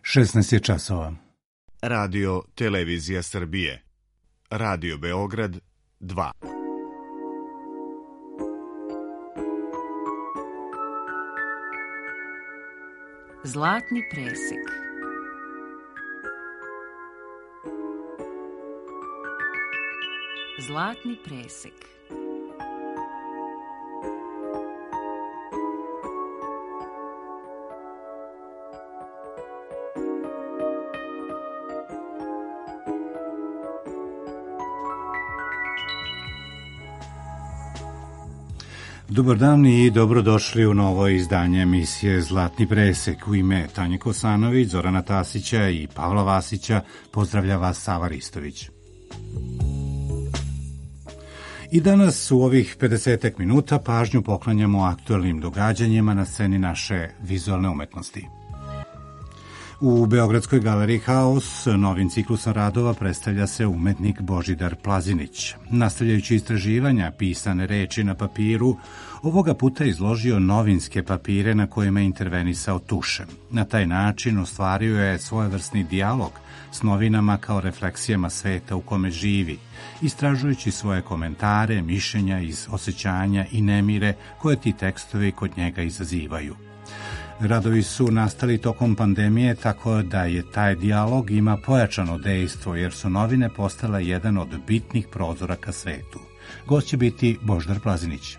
16 je časova. Radio Televizija Srbije. Radio Beograd 2. Zlatni presek. Zlatni presek. Dobar dan i dobrodošli u novo izdanje emisije Zlatni presek. U ime Tanje Kosanović, Zorana Tasića i Pavla Vasića pozdravlja vas Sava Ristović. I danas u ovih 50 minuta pažnju poklanjamo aktuelnim događanjima na sceni naše vizualne umetnosti. U Beogradskoj galeriji Haos novim ciklusom radova predstavlja se umetnik Božidar Plazinić. Nastavljajući istraživanja pisane reči na papiru, ovoga puta izložio novinske papire na kojima je intervenisao tušem. Na taj način ostvario je svojevrsni dijalog s novinama kao refleksijama sveta u kome živi, istražujući svoje komentare, mišljenja iz osjećanja i nemire koje ti tekstovi kod njega izazivaju. Radovi su nastali tokom pandemije, tako da je taj dijalog ima pojačano dejstvo, jer su novine postala jedan od bitnih prozora ka svetu. Gost će biti Božidar Plazinić.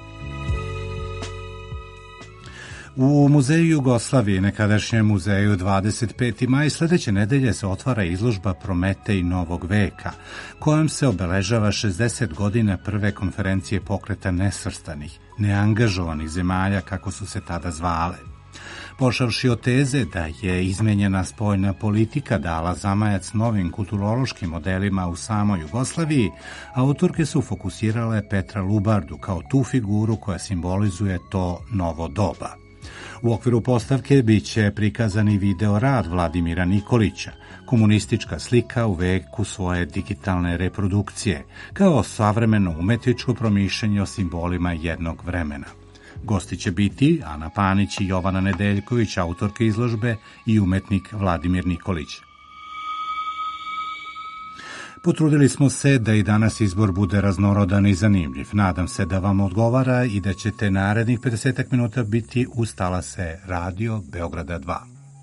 U Muzeju Jugoslavije, nekadašnjem muzeju 25. maj, sledeće nedelje se otvara izložba Prometej novog veka, kojom se obeležava 60 godina prve konferencije pokreta nesvrstanih, neangažovanih zemalja, kako su se tada zvale. Pošavši od teze da je izmenjena spoljna politika dala zamajac novim kulturološkim modelima u samoj Jugoslaviji, autorke su fokusirale Petra Lubardu kao tu figuru koja simbolizuje to novo doba. U okviru postavke biće prikazani video rad Vladimira Nikolića, komunistička slika u veku svoje digitalne reprodukcije, kao savremeno umetničko promišljanje o simbolima jednog vremena. Gosti će biti Ana Panić i Jovana Nedeljković, autorke izložbe, i umetnik Vladimir Nikolić. Potrudili smo se da i danas izbor bude raznorodan i zanimljiv. Nadam se da vam odgovara i da ćete narednih 50 minuta biti uz talase Radio Beograda 2.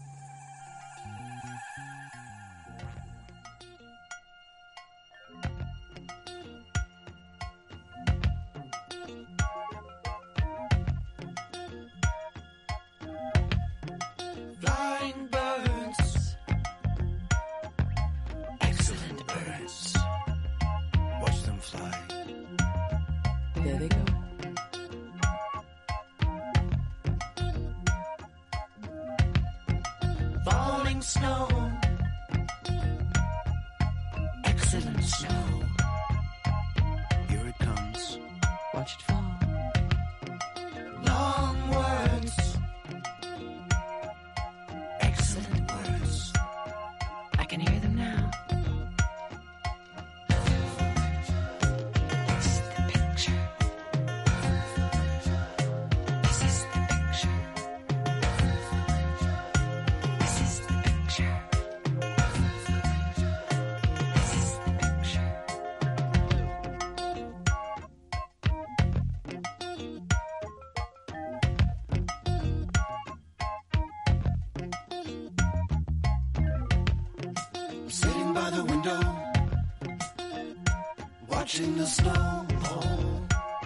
Watching the snow fall,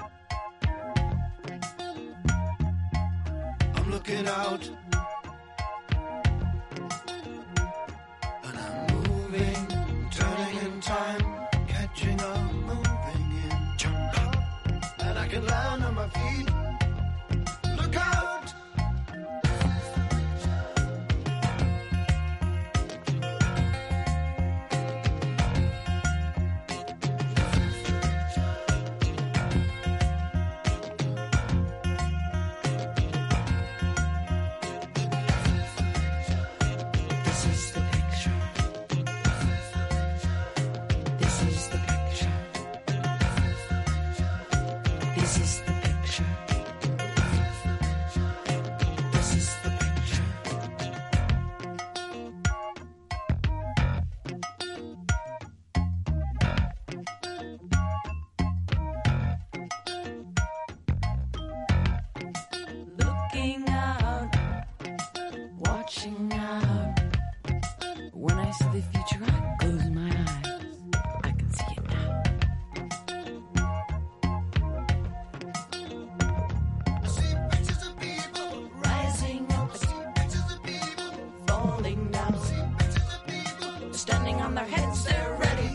I'm looking out and I'm moving, turning in time, catching up, moving in, jump up, and I can land on my feet. Look out! watching now. When I see the future, I close my eyes. I can see it now. I see pictures of people rising up. I see pictures of people falling down. I see pictures of people Standing on their heads, they're ready.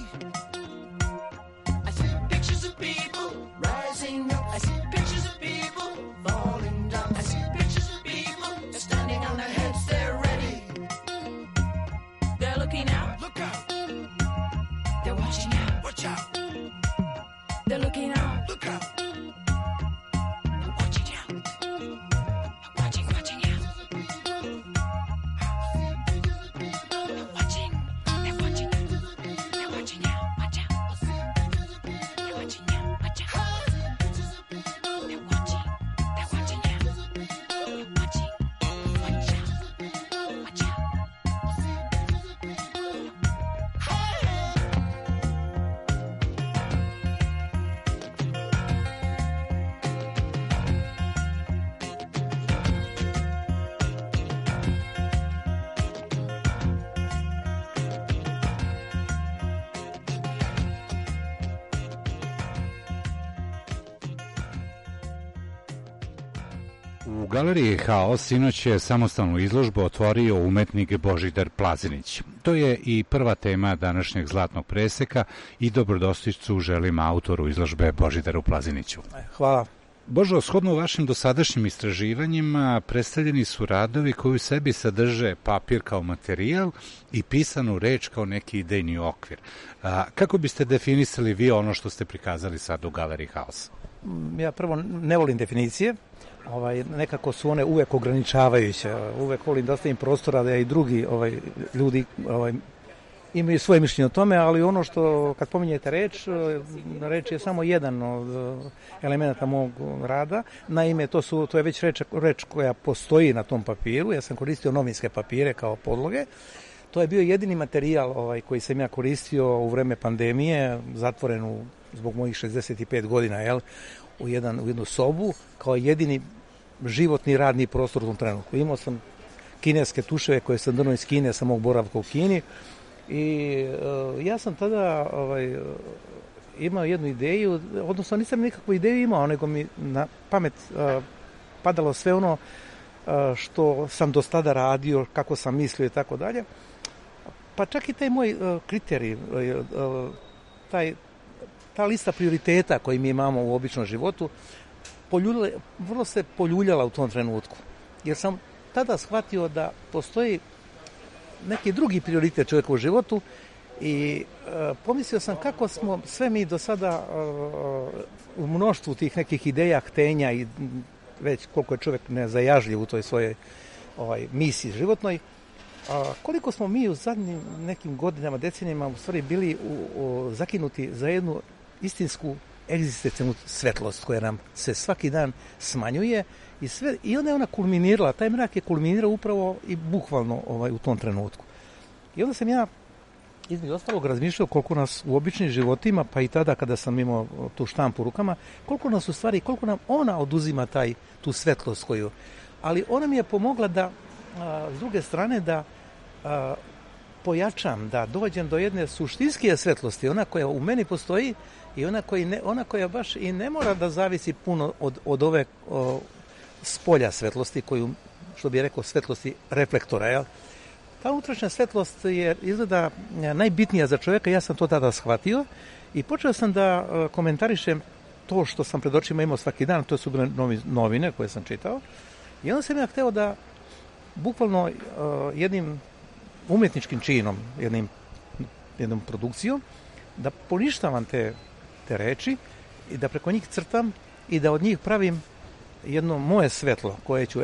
I see pictures of people rising up. I see pictures of people falling down. I see pictures of people Standing on their heads, they're ready. They're looking out. look out, They're watching out. watch out, They're looking out. look out. They're watching out. Watching out. They're watching. They're watching. They're watching out. Watch out. They're watching out. Watch out. They're watching. They're watching out. They're watching. Watch out. Watch out. U galeriji Haos sinoć je samostalnu izložbu otvorio umetnik Božidar Plazinić. To je i prva tema današnjeg Zlatnog preseka i dobrodošlicu želim autoru izložbe Božidaru Plaziniću. Hvala. Božo, shodno vašim dosadašnjim istraživanjima, predstavljeni su radovi koji u sebi sadrže papir kao materijal i pisanu reč kao neki idejni okvir. Kako biste definisali vi ono što ste prikazali sad u galeriji Haos? Ja prvo ne volim definicije, nekako su one uvek ograničavajuće, uvek volim da ostavim prostora da i drugi ljudi imaju svoje mišljenje o tome, ali ono što, kad pominjete reč je samo jedan od elemenata mog rada. Naime, to je već reč koja postoji na tom papiru. Ja sam koristio novinske papire kao podloge. To je bio jedini materijal koji sam ja koristio u vreme pandemije, zatvoren zbog mojih 65 godina, u jednu sobu, kao jedini životni radni prostor u tom trenutku. Imao sam kineske tuševe koje sam donio iz Kine sa mog boravka u Kini i ja sam tada imao jednu ideju, odnosno nisam nikakvu ideju imao, nego mi na pamet padalo sve ono što sam do tada radio, kako sam mislio i tako dalje. Pa čak i taj moj kriterij, ta lista prioriteta koji mi imamo u običnom životu, vrlo se poljuljala u tom trenutku. Jer sam tada shvatio da postoji neki drugi prioritet čovjeka u životu i pomislio sam kako smo sve mi do sada u mnoštvu tih nekih ideja, htenja i već koliko je čovjek nezajažljiv u toj svojoj misiji životnoj, koliko smo mi u zadnjim nekim godinama, decenijama u stvari bili zakinuti za jednu istinsku egzistencijalnu svetlost koja nam se svaki dan smanjuje i onda je ona kulminirala, taj mrak je kulminirao upravo i bukvalno u tom trenutku. I onda sam ja između ostalog razmišljao koliko nas u običnim životima, pa i tada kada sam imao tu štampu u rukama, koliko nas u stvari, koliko nam ona oduzima tu svetlost koju. Ali ona mi je pomogla da, s druge strane, da pojačam, da dođem do jedne suštinske svetlosti, ona koja u meni postoji i ona koja baš i ne mora da zavisi puno od ove spolja svetlosti, koju, što bi rekao, svetlosti reflektora, jel? Ta unutrašnja svetlost je izgleda najbitnija za čovjeka, ja sam to tada shvatio i počeo sam da komentarišem to što sam pred očima imao svaki dan, to su bile novine koje sam čitao i onda sam ja hteo da bukvalno jednim umjetničkim činom, jednom produkcijom, da poništavam te reči i da preko njih crtam i da od njih pravim jedno moje svetlo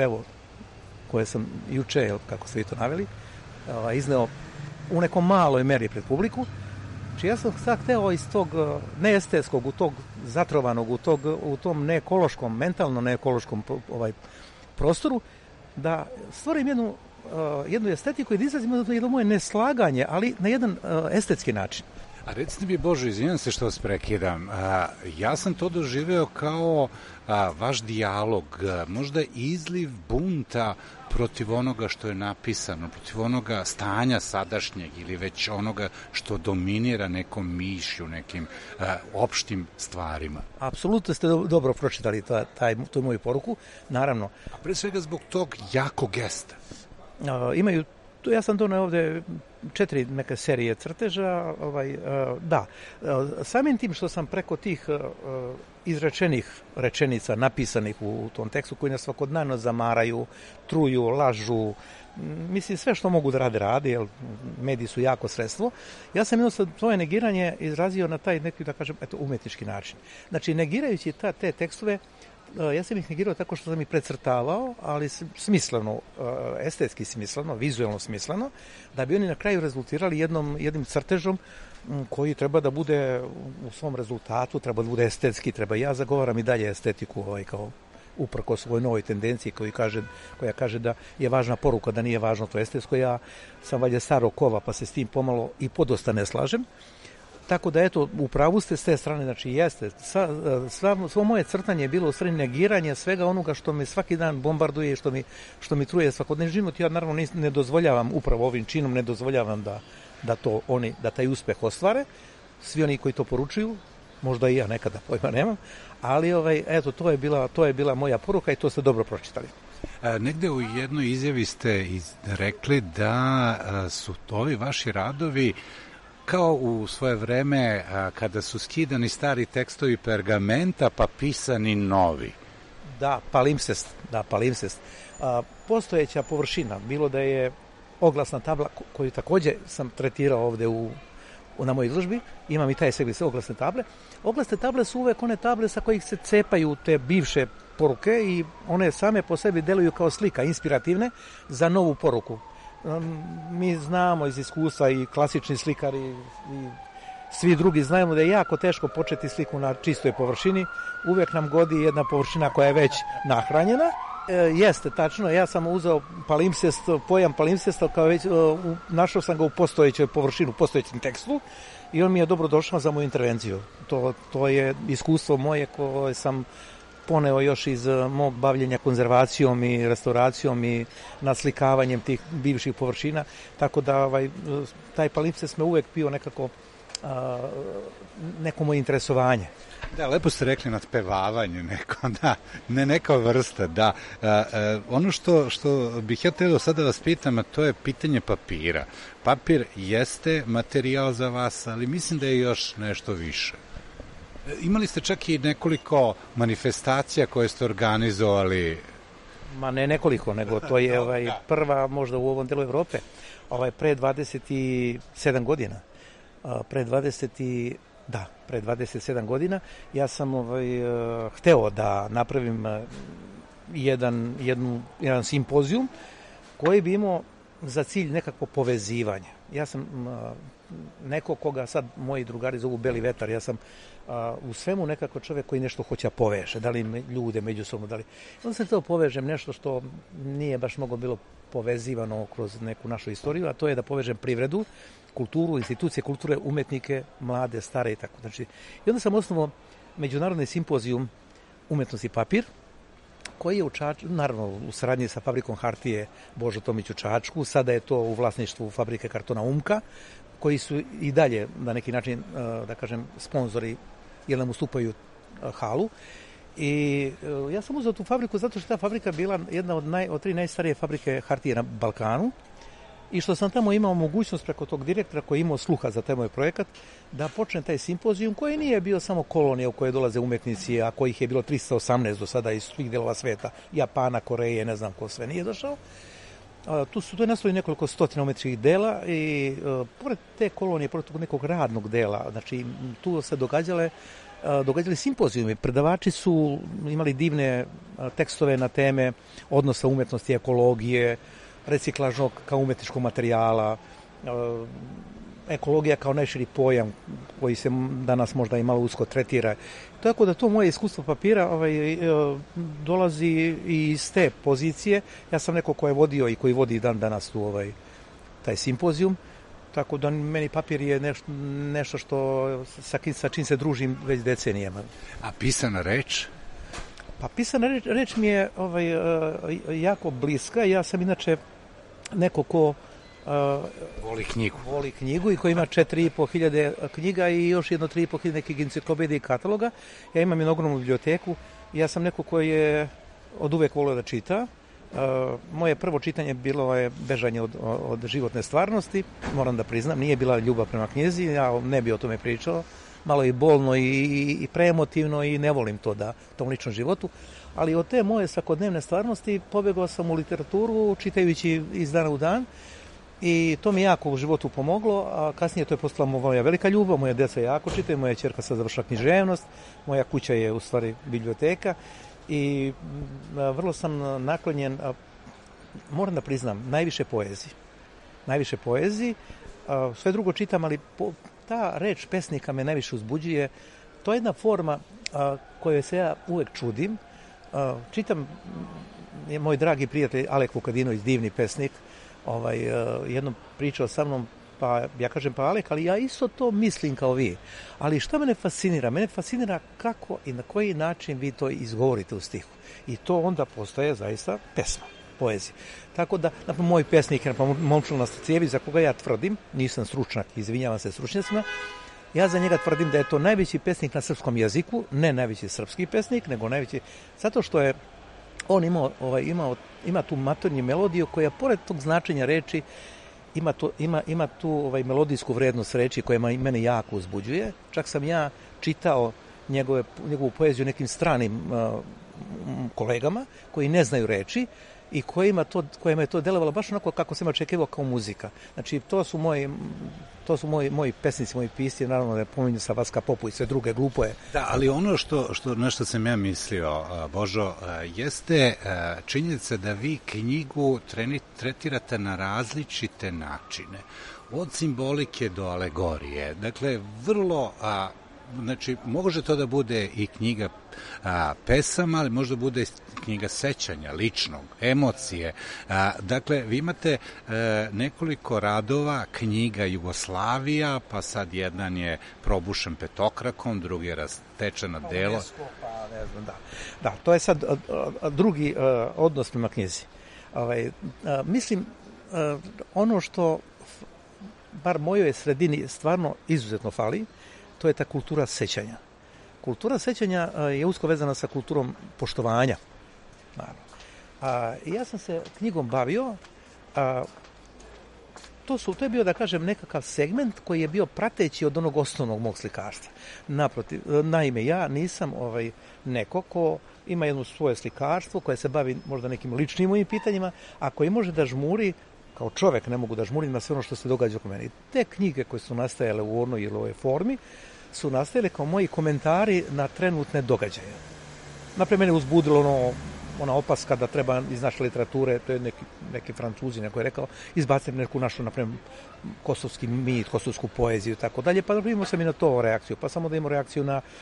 koje sam juče, kako ste vi to naveli, izneo u nekom maloj meri pred publiku. Znači ja sam sad hteo iz tog neestetskog, u tog zatrovanog, u tom neekološkom, mentalno neekološkom prostoru, da stvorim jednu estetiku i da izrazim jedno moje neslaganje, ali na jedan estetski način. A recite mi, Bože, izvinjam se što vas prekidam, ja sam to doživeo kao vaš dijalog, možda izliv bunta protiv onoga što je napisano, protiv onoga stanja sadašnjeg ili već onoga što dominira nekom mišlju, nekim opštim stvarima. Apsolutno ste dobro pročitali tu moju poruku, naravno. A pre svega zbog tog jakog gesta. Imaju, ja sam doneo ovde 4 neke serije crteža, da. Samim tim što sam preko tih izrečenih rečenica napisanih u tom tekstu koji nas svakodnevno zamaraju, truju, lažu, mislim sve što mogu da rade, jer mediji su jako sredstvo. Ja sam jednostavno svoje negiranje izrazio na taj neki, da kažem, umetnički način. Znači, negirajući te tekstove, ja sam ih negirao tako što sam ih precrtavao, ali smisleno, estetski smisleno, vizuelno smisleno, da bi oni na kraju rezultirali jednim crtežom koji treba da bude u svom rezultatu, treba da bude estetski, ja zagovaram i dalje estetiku kao uprkos svojoj novoj tendenciji koja kaže da je važna poruka, da nije važno to estetsko. Ja sam valjda starog kova, pa se s tim pomalo i podosta ne slažem. Tako da, eto, u pravu ste s te strane, znači jeste. Svo moje crtanje je bilo u stvari negiranje svega onoga što me svaki dan bombarduje i što mi truje svakodnevni život. Ja naravno ne dozvoljavam, upravo ovim činom ne dozvoljavam da taj uspeh ostvare. Svi oni koji to poručuju, možda i ja nekada, pojma nemam, ali eto, to je bila moja poruka i to ste dobro pročitali. Negde u jednoj izjavi ste rekli da su ovi vaši radovi kao u svoje vreme kada su skidani stari tekstovi pergamenta pa pisani novi. Da, palimpsest. Postojeća površina, bilo da je oglasna tabla, koju takođe sam tretirao ovde na mojoj izložbi, imam i taj servis oglasne table. Oglasne table su uvek one table sa kojih se cepaju te bivše poruke i one same po sebi deluju kao slika, inspirativne za novu poruku. Mi znamo iz iskustva i klasični slikari i svi drugi znamo da je jako teško početi sliku na čistoj površini. Uvek nam godi jedna površina koja je već nahranjena. Jeste, tačno, ja sam uzeo pojam palimpsesta, kao već našao sam ga u postojećoj površini, u postojećem tekstu i on mi je dobro došao za moju intervenciju. To je iskustvo moje koje sam poneo još iz mog bavljenja konzervacijom i restauracijom i naslikavanjem tih bivših površina, tako da taj palimpsest me uvek bio neko moje interesovanje. Da, lepo ste rekli nadpevavanje neko, da, ne neka vrsta, da. Ono što bih ja teo sada vas pitam, a to je pitanje papira. Papir jeste materijal za vas, ali mislim da je još nešto više. Imali ste čak i nekoliko manifestacija koje ste organizovali. Ma ne nekoliko, nego to je prva možda u ovom delu Evrope, pre 27 godina. Pre 27 godina ja sam hteo da napravim jedan simpozijum koji bi imao za cilj nekako povezivanje. Ja sam neko koga sad moji drugari zovu Beli vetar, ja sam u svemu nekako čovjek koji nešto hoće poveže, da li ljude međusobno, da li... Onda sam htio povežem nešto što nije baš mnogo bilo povezivano kroz neku našu istoriju, a to je da povežem privredu, kulturu, institucije kulture, umetnike, mlade, stare i tako. Znači, i onda sam osnovao međunarodni simpozijum umetnosti papir, koji je u Čačku, naravno u saradnji sa fabrikom hartije Božo Tomić u Čačku, sada je to u vlasništvu fabrike kartona Umka, koji su i dalje na neki način, da kažem, sponzori jer nam ustupaju halu. I ja sam uzeo tu fabriku zato što ta fabrika bila jedna od 3 najstarije fabrike hartije na Balkanu i što sam tamo imao mogućnost preko tog direktora koji je imao sluha za taj moj projekat da počne taj simpozijum koji nije bio samo kolonija u koje dolaze umetnici, a kojih je bilo 318 do sada iz svih delova sveta, Japana, Koreje, ne znam ko sve nije došao. Tu je nastalo nekoliko stotina umetničkih dela i pored te kolonije, pored tog nekog radnog dela, znači tu se događali simpozijumi. Predavači su imali divne tekstove na teme odnosa umetnosti, ekologije, reciklažnog kao umetničkog materijala, ekologija kao najširi pojam koji se danas možda i malo usko tretira. Tako da to moje iskustvo papira dolazi iz te pozicije. Ja sam neko ko je vodio i koji vodi dan danas tu taj simpozijum. Tako da meni papir je nešto što sa čim se družim već decenijama. A pisana reč? Pa pisana reč mi je jako bliska. Ja sam inače neko ko voli knjigu i koji ima 4.500 knjiga i još jedno 3.500 nekih enciklopedija i kataloga. Ja imam jednu ogromnu biblioteku. Ja sam neko koji je od uvek volio da čita. Moje prvo čitanje bilo je bežanje od životne stvarnosti, moram da priznam, nije bila ljubav prema knjizi, ja ne bi o tome pričao, malo je bolno i preemotivno i ne volim to u tom ličnom životu, ali od te moje svakodnevne stvarnosti pobegao sam u literaturu čitajući iz dana u dan i to mi jako u životu pomoglo, a kasnije to je postala moja velika ljubav, moja deca jako čitaju, moja ćerka sad završila književnost, moja kuća je u stvari biblioteka i vrlo sam naklonjen, moram da priznam, najviše poeziji, sve drugo čitam, ali ta reč pesnika me najviše uzbuđuje. To je jedna forma kojoj se ja uvek čudim. Čitam, moj dragi prijatelj Alek Vukadinović, divni pesnik, jednom pričao sa mnom, pa ja kažem pa Alek, ali ja isto to mislim kao vi. Ali šta mene fascinira? Mene fascinira kako i na koji način vi to izgovorite u stihu. I to onda postaje zaista pesma, poezija. Tako da, naprimjer, moj pesnik je Momčilo Nastasijević, za koga ja tvrdim, nisam stručnjak, izvinjavam se stručnjacima, ja za njega tvrdim da je to najveći pesnik na srpskom jeziku, ne najveći srpski pesnik, nego najveći, zato što je on ima tu matornju melodiju koja, pored tog značenja reči, ima tu melodijsku vrednost reči koja mene jako uzbuđuje. Čak sam ja čitao njegovu poeziju nekim stranim kolegama koji ne znaju reči i kojima je to delovalo baš onako kako sam očekivao kao muzika. Znači, to su moji pesnici, moji pisci, naravno da pominju sa Vaska Popu i sve druge glupoje. Da, ali ono na što sam ja mislio, Božo, jeste činjenica da vi knjigu tretirate na različite načine. Od simbolike do alegorije. Dakle, vrlo... Znači, može to da bude i knjiga pesama, ali može da bude i knjiga sećanja, ličnog, emocije. Dakle, vi imate nekoliko radova, knjiga Jugoslavija, pa sad jedan je probušen petokrakom, drugi je rastečeno delo. Da, to je sad drugi odnos prema knjizi. Mislim, ono što bar mojoj sredini stvarno izuzetno fali, to je ta kultura sećanja. Kultura sećanja je usko vezana sa kulturom poštovanja. Ja sam se knjigom bavio, to je bio, da kažem, nekakav segment koji je bio prateći od onog osnovnog mog slikarstva. Naprotiv, naime, ja nisam neko ko ima jedno svoje slikarstvo koje se bavi možda nekim ličnim mojim pitanjima, a koji može da žmuri, kao čovek ne mogu da žmurim na sve ono što se događa oko mene. Te knjige koje su nastajale u onoj ili ovoj formi su nastajale kao moji komentari na trenutne događaje. Naprijed, mene uzbudilo ona opaska da treba iz naše literature, to je neki Francuzin koji je rekao, izbaciti neku našu, naprijed, kosovski mit, kosovsku poeziju i tako dalje, pa imao sam i na to reakciju, pa samo da imamo reakciju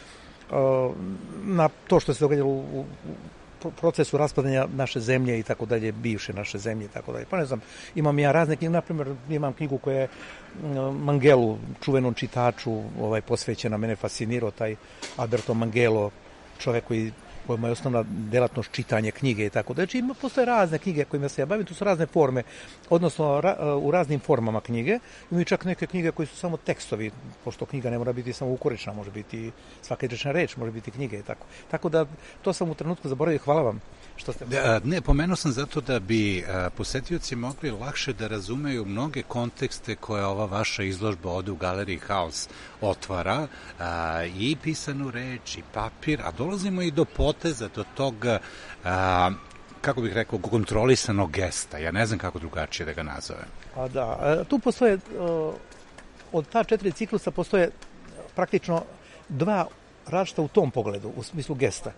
na to što se događalo u procesu raspadanja naše zemlje i tako dalje, bivše naše zemlje i tako dalje. Pa ne znam, imam ja razne knjige, naprimjer imam knjigu koja je Mangelu, čuvenom čitaču, posvećena, mene fascinirao taj Alberto Mangelo, čovek kojima je osnovna delatnost čitanje knjige i tako dalje. Znači, postoje razne knjige kojima se ja bavim, tu su razne forme, odnosno u raznim formama knjige. Imaju čak neke knjige koji su samo tekstovi, pošto knjiga ne mora biti samo ukorična, može biti svaka rečna reč, može biti knjiga i tako. Tako da, to sam u trenutku zaboravio, hvala vam što ste... Ne, pomenuo sam zato da bi posetioci mogli lakše da razumeju mnoge kontekste koje ova vaša izložba ovde u Galeriji Haus otvara, i pisanu reč, i papir, a dolazimo i do poteza, do tog, kako bih rekao, kontrolisanog gesta. Ja ne znam kako drugačije da ga nazovem. Tu postoje, od ta 4 ciklusa postoje praktično 2 različita u tom pogledu, u smislu gesta.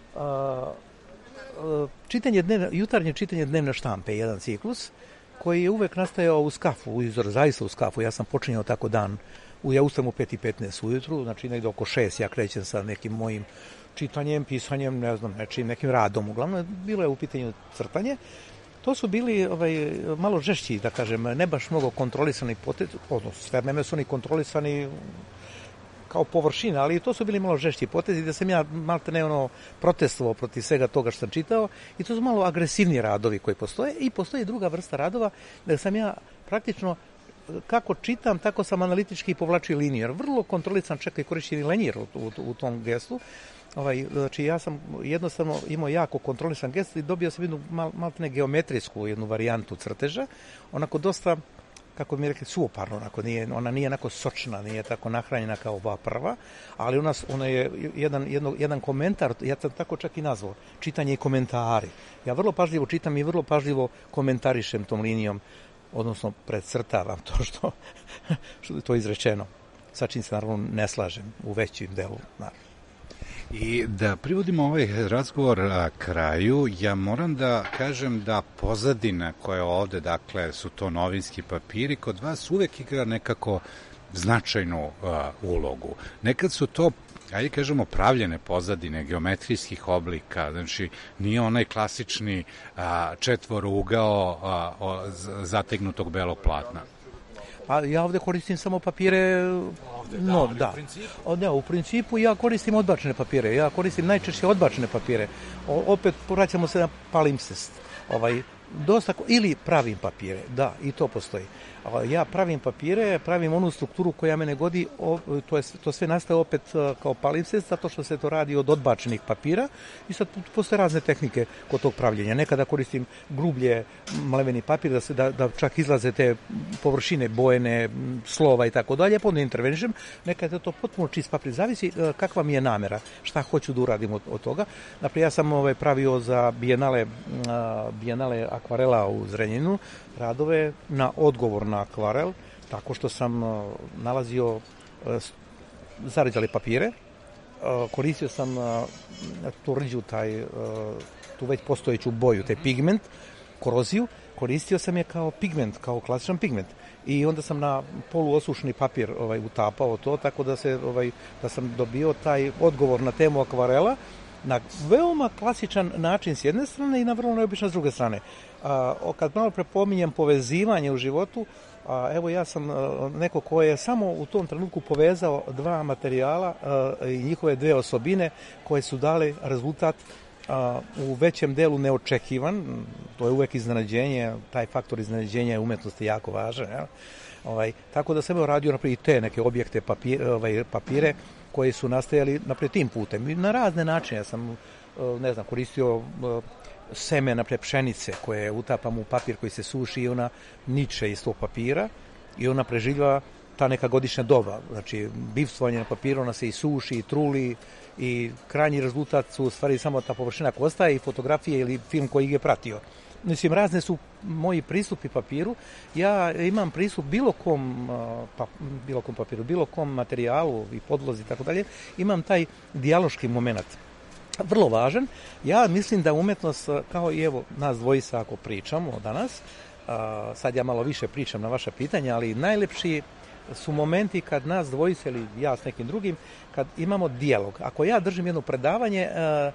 Jutarnje čitanje dnevne štampe je jedan ciklus koji je uvek nastajao u skafu, zaista u skafu. Ja sam počinjao tako dan, ja ustajem u 5:15 ujutru, znači negde oko 6 ja krećem sa nekim mojim čitanjem, pisanjem, ne znam, nekim radom. Uglavnom, bilo je u pitanju crtanje To su bili malo žešći, da kažem, ne baš mnogo kontrolisani potezi, odnosno sve vreme su oni kontrolisani kao površina, ali to su bili malo žešći potezi da sam ja maltene protestovao protiv svega toga što sam čitao i to su malo agresivni radovi koji postoje i postoji druga vrsta radova da sam ja praktično kako čitam, tako sam analitički povlačio liniju, jer vrlo kontrolisan čak i korišćeni lenjir u tom gestu. Znači ja sam jednostavno imao jako kontrolisan gest i dobio sam jednu maltene geometrijsku jednu varijantu crteža, onako dosta, kako bi mi rekli, suoparno, ona nije onako sočna, nije tako nahranjena kao ova prva, ali ona je jedan komentar, ja sam tako čak i nazvao, čitanje i komentari. Ja vrlo pažljivo čitam i vrlo pažljivo komentarišem tom linijom, odnosno predcrtavam to što je to izrečeno. Sa čim se naravno ne slažem u većim delu, naravno. I da privodimo ovaj razgovor kraju, ja moram da kažem da pozadina koja je ovde, dakle, su to novinski papiri, kod vas uvek igra nekako značajnu ulogu. Nekad su to, ajde kažemo, pravljene pozadine geometrijskih oblika, znači nije onaj klasični četvorougao zategnutog belog platna. A ja ovde koristim samo papire, u principu ja koristim odbačene papire, ja koristim najčešće odbačene papire, opet vraćamo se na palimpsest, dosta, ili pravim papire, da, i to postoji. Ja pravim papire, pravim onu strukturu koja mene godi, to sve nastaje opet kao palimpsest, zato što se to radi od odbačenih papira i sad postoje razne tehnike kod tog pravljenja. Nekada koristim grublje mleveni papir da čak izlaze te površine bojene, slova i tako dalje, pa onda intervenišem. Nekada je to potpuno čist papir, zavisi kakva mi je namera, šta hoću da uradim od toga. Naprijed ja sam pravio za bijenale akvarela u Zrenjaninu radove na odgovor na akvarel, tako što sam nalazio zarezale papire, koristio sam tu rđu, tu već postojeću boju, taj pigment, koroziju, koristio sam je kao pigment, kao klasičan pigment. I onda sam na poluosušni papir utapao to, tako da sam dobio taj odgovor na temu akvarela na veoma klasičan način s jedne strane i na vrlo neobičan s druge strane. Kad malo prepominjem povezivanje u životu, evo ja sam neko ko je samo u tom trenutku povezao dva materijala i njihove dve osobine koje su dale rezultat u većem delu neočekivan, to je uvek iznenađenje, taj faktor iznenađenja je umetnosti jako važan. Tako da sam radio naprijed i te neke objekte papire koji su nastajali naprijed tim putem. I na razne načine ja sam, koristio seme naprijed pšenice koje utapam u papir koji se suši i ona niče iz tog papira i ona preživljava ta neka godišnja doba. Znači, bivstvovanje na papiru, ona se i suši, i truli i krajnji rezultat su u stvari samo ta površina koja ostaje i fotografije ili film koji je pratio. Mislim, razne su moji pristupi papiru. Ja imam pristup bilo kom papiru, bilo kom materijalu i podlozi i tako dalje. Imam taj dijaloški moment. Vrlo važan. Ja mislim da umetnost, kao i evo nas dvojica ako pričamo danas, sad ja malo više pričam na vaša pitanja, ali najlepši su momenti kad nas dvojice ili ja s nekim drugim, kad imamo dijalog. Ako ja držim jedno predavanje,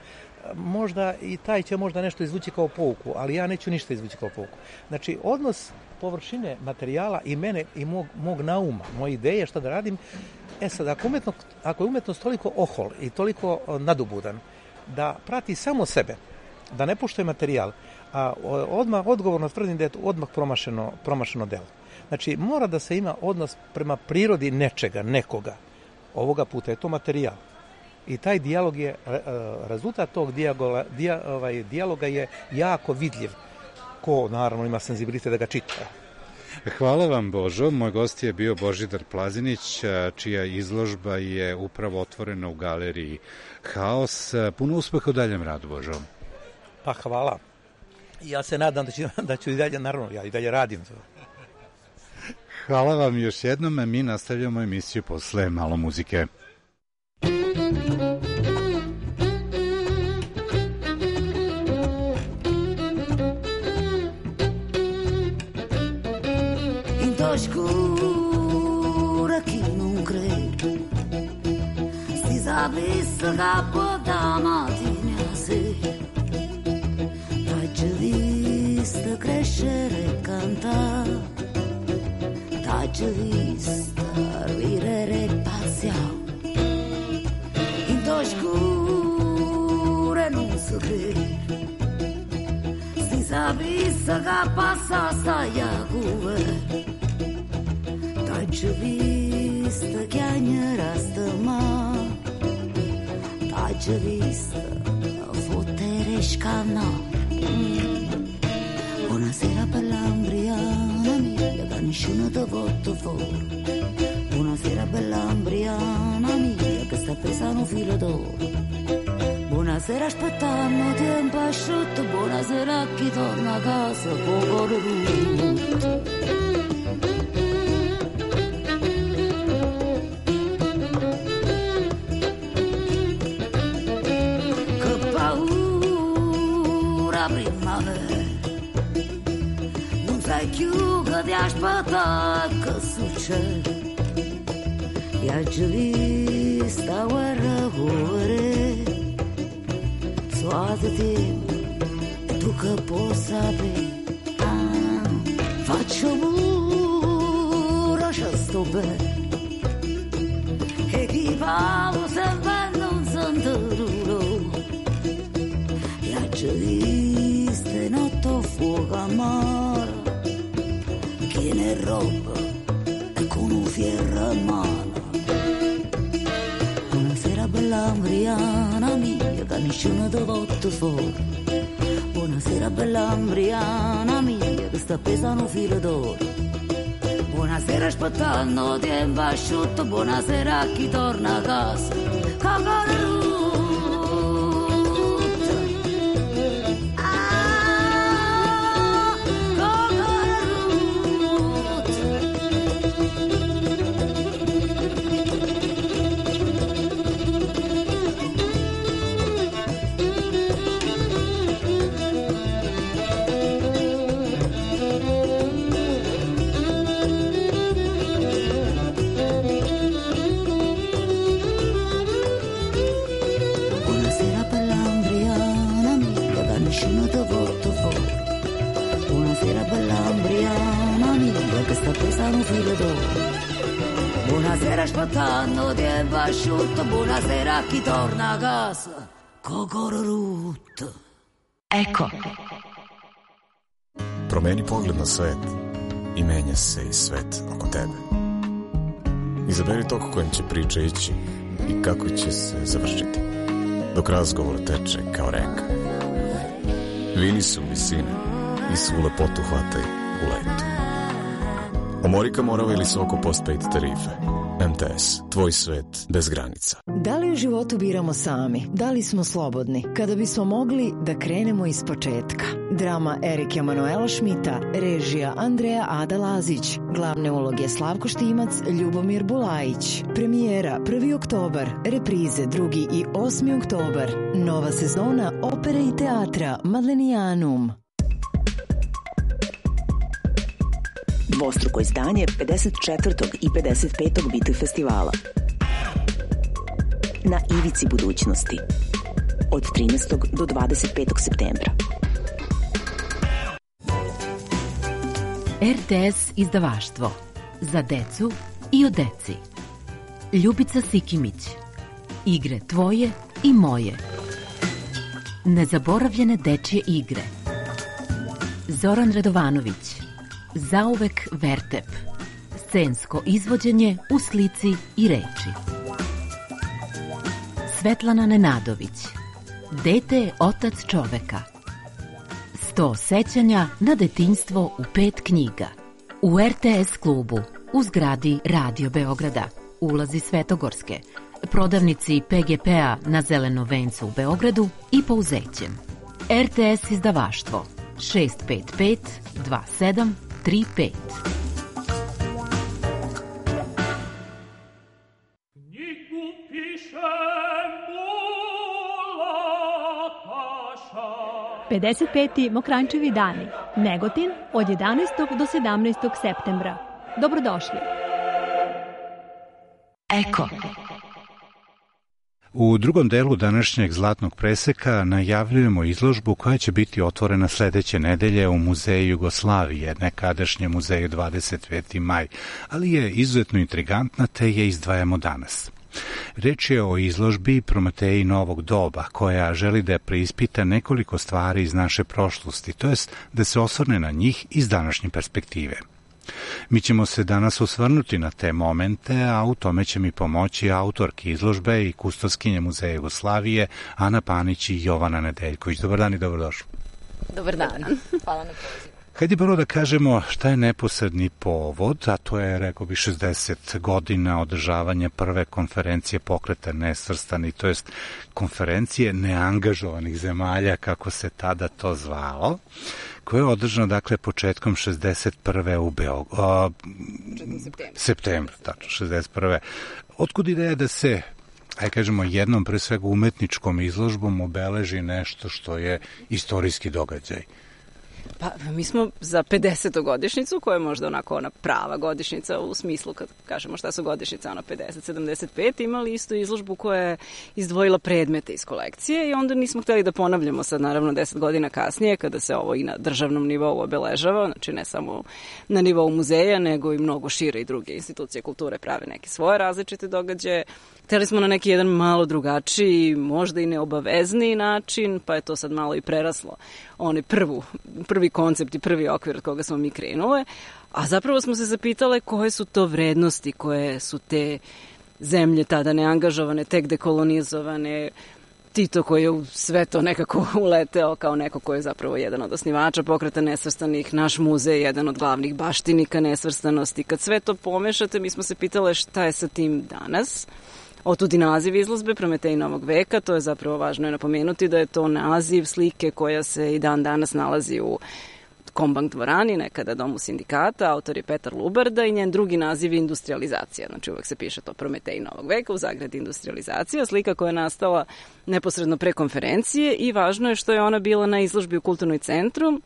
možda i taj će možda nešto izvući kao pouku, ali ja neću ništa izvući kao pouku. Znači, odnos površine materijala i mene i mog nauma, moje ideje, šta da radim. Sad, ako je umetnost toliko ohol i toliko nadubudan, da prati samo sebe, da ne poštuje materijal, a odmah odgovorno tvrdim da je to odmah promašeno delo. Znači, mora da se ima odnos prema prirodi nečega, nekoga. Ovoga puta je to materijal. I taj dijalog je, rezultat tog dijaloga je jako vidljiv. Ko, naravno, ima senzibilitet da ga čita. Hvala vam, Božo. Moj gost je bio Božidar Plazinić, čija izložba je upravo otvorena u galeriji Haos. Puno uspeha u daljem radu, Božo. Pa hvala. Ja se nadam da ću i dalje, naravno, ja i dalje radim to. Hvala vam još jednom. Mi nastavljamo emisiju posle malo muzike. Scura chi non crede si sapesse che da mattina a sera faccio visto crescere e cantare, t'hai visto ridere e pazziare, in to scure non so che, si sa visto che passa stai a cuore, t'hai visto chiagnere sta mano, t'hai visto fottere scanna. Buonasera bella Ambriana mia, che nessuno ti voto fuori. Buonasera bella Ambriana mia, che sta pesando un filo d'oro. Buonasera aspettando tempo asciutto, buonasera a chi torna a casa con cuore rotto. Più che ti aspetta che succede, e hai già visto la guerra correre, suave tempo, tu che puoi sapere, faccio pure che sto bene, e chi parla sempre non sento duro, e hai già visto notte fuoco a mare, tiene roba e con un fierro in mano. Buonasera bella Ambriana mia, che nessuno ti voto fuori. Buonasera bella Ambriana mia, che sta pesando un filo d'oro. Buonasera aspettando tempo asciutto, buonasera a chi torna a casa. Buonasera aspettando tempo asciutto, buonasera a chi torna a casa con cuore rotto. Eko. Promeni pogled na svet i menja se i svet oko tebe. Izaberi tok kojim će priča ići i kako će se završiti, dok razgovor teče kao reka. Vini su visine i svu lepotu hvataj u letu. Omorika Morava ili Soko postpaid tarife. MTS, tvoj svet bez granica. Da li u životu biramo sami? Da li smo slobodni? Kada bismo mogli da krenemo iz početka. Drama Erika Manuela Šmita, režija Andreja Ada Lazić, glavne uloge Slavko Štimac, Ljubomir Bulajić. Premijera 1. oktobar, reprize 2. i 8. oktobar. Nova sezona opere i teatra Madlenijanum. Dvostruko izdanje 54. i 55. Biti festivala. Na ivici budućnosti. Od 13. do 25. septembra. RTS izdavaštvo. Za decu i o deci. Ljubica Sikimić. Igre tvoje i moje. Nezaboravljene dečje igre. Zoran Radovanović. Zauvek Vertep. Scensko izvođenje u slici i reči. Svetlana Nenadović. Dete je otac čoveka. 100 sećanja na detinjstvo u 5 knjiga. U RTS klubu u zgradi Radio Beograda, ulazi Svetogorske, prodavnici PGP-a na Zelenom vencu u Beogradu i Pouzećem. RTS izdavaštvo 655 27 35. Knjigu piše Mulataša. 55. Mokrančevi dani. Negotin od 11. do 17. septembra. Dobrodošli. Eko. U drugom delu današnjeg Zlatnog preseka najavljujemo izložbu koja će biti otvorena sledeće nedelje u Muzeju Jugoslavije, nekadašnjem Muzeju 25. maj, ali je izuzetno intrigantna te je izdvajamo danas. Reč je o izložbi Prometeji novog doba, koja želi da preispita nekoliko stvari iz naše prošlosti, to jest da se osvrne na njih iz današnje perspektive. Mi ćemo se danas osvrnuti na te momente, a u tome će mi pomoći autorki izložbe i kustoskinje Muzeja Jugoslavije Ana Panić i Jovana Nedeljković. Dobar dan i dobrodošli. Dobar dan. Hvala na pozivu. Hajde prvo da kažemo šta je neposredni povod, a to je, rekao bi, 60 godina održavanja prve konferencije Pokreta nesvrstanih, to jest konferencije neangažovanih zemalja, kako se tada to zvalo, koja je održana, dakle, početkom 61. u Beogradu. Septembra, tačno, 61. Otkud ideja da se, ajde kažemo, jednom, pre svega umetničkom izložbom obeleži nešto što je istorijski događaj? Pa, mi smo za 50. godišnicu, koja je možda onako ona prava godišnica u smislu kad kažemo šta su godišnice, ono 50, 75, imali istu izložbu koja je izdvojila predmete iz kolekcije i onda nismo hteli da ponavljamo sad naravno 10 godina kasnije kada se ovo i na državnom nivou obeležava, znači ne samo na nivou muzeja, nego i mnogo šire i druge institucije kulture prave neke svoje različite događaje. Hteli smo na neki jedan malo drugačiji, možda i neobavezniji način, pa je to sad malo i preraslo onaj prvi koncept i prvi okvir od koga smo mi krenule, a zapravo smo se zapitale koje su to vrednosti, koje su te zemlje tada neangažovane, tek dekolonizovane, Tito koji je u sve to nekako uleteo kao neko koji je zapravo jedan od osnivača Pokreta nesvrstanih, naš muzej, jedan od glavnih baštinika nesvrstanosti. Kad sve to pomešate, mi smo se pitale šta je sa tim danas. Otud i naziv izložbe Prometeji novog veka, to je zapravo važno je napomenuti da je to naziv slike koja se i dan danas nalazi u Kombank dvorani, nekada domu sindikata, autor je Petar Lubarda i njen drugi naziv je industrializacija, znači uvek se piše to Prometeji novog veka, u zagradi industrializacija, slika koja je nastala neposredno pre konferencije i važno je što je ona bila na izložbi u Kulturnom centru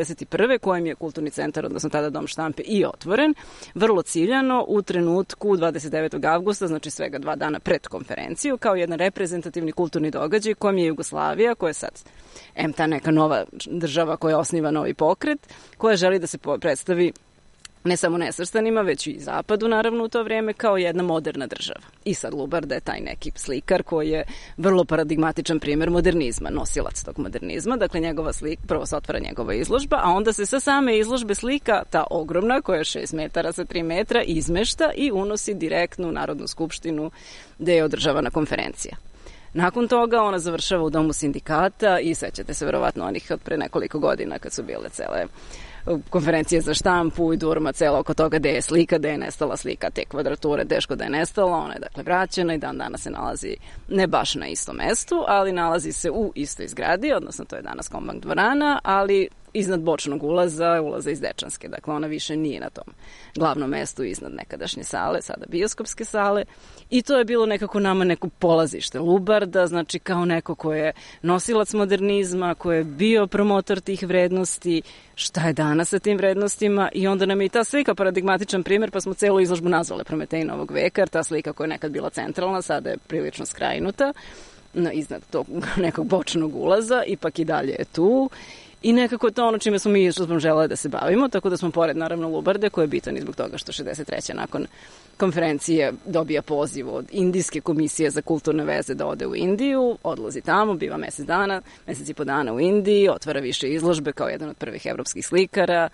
61. kojem je Kulturni centar, odnosno tada Dom štampe i otvoren, vrlo ciljano u trenutku 29. avgusta, znači svega 2 dana pred konferenciju, kao jedan reprezentativni kulturni događaj kojem je Jugoslavija, koja je sad ta neka nova država koja osniva novi pokret, koja želi da se predstavi ne samo nesvrstanima, već i zapadu naravno u to vrijeme kao jedna moderna država. I sad Lubarda je taj neki slikar koji je vrlo paradigmatičan primjer modernizma, nosilac tog modernizma, dakle njegova slika, prvo se otvara njegova izložba, a onda se sa same izložbe slika, ta ogromna koja je 6 metara sa 3 metra, izmešta i unosi direktno u Narodnu skupštinu gde je održavana konferencija. Nakon toga ona završava u Domu sindikata i sećate se verovatno onih od pre nekoliko godina kad su bile cele konferencije za štampu i durma cela oko toga gde je slika, gde je nestala slika te kvadrature, teško da je nestala, ona je dakle vraćena i dan danas se nalazi ne baš na istom mestu, ali nalazi se u istoj zgradi, odnosno to je danas Kombank dvorana, ali iznad bočnog ulaza iz Dečanske, dakle ona više nije na tom glavnom mestu iznad nekadašnje sale, sada bioskopske sale i to je bilo nekako nama neko polazište Lubarda, znači kao neko ko je nosilac modernizma, ko je bio promotor tih vrednosti, šta je danas sa tim vrednostima i onda nam je i ta slika paradigmatičan primjer, pa smo celu izložbu nazvale Prometeji novog veka, jer ta slika koja je nekad bila centralna, sada je prilično skrajnuta iznad tog nekog bočnog ulaza, ipak i dalje je tu. I nekako to ono čime smo mi želeli da se bavimo, tako da smo pored naravno Lubarde, koji je bitan i zbog toga što 63. nakon konferencije dobija poziv od Indijske komisije za kulturne veze da ode u Indiju, odlazi tamo, biva mesec i po dana u Indiji, otvara više izložbe kao jedan od prvih evropskih slikara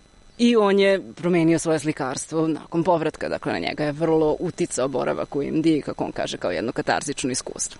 i on je promenio svoje slikarstvo nakon povratka, dakle na njega je vrlo uticao boravak u Indiji, kako on kaže, kao jedno katarzično iskustvo.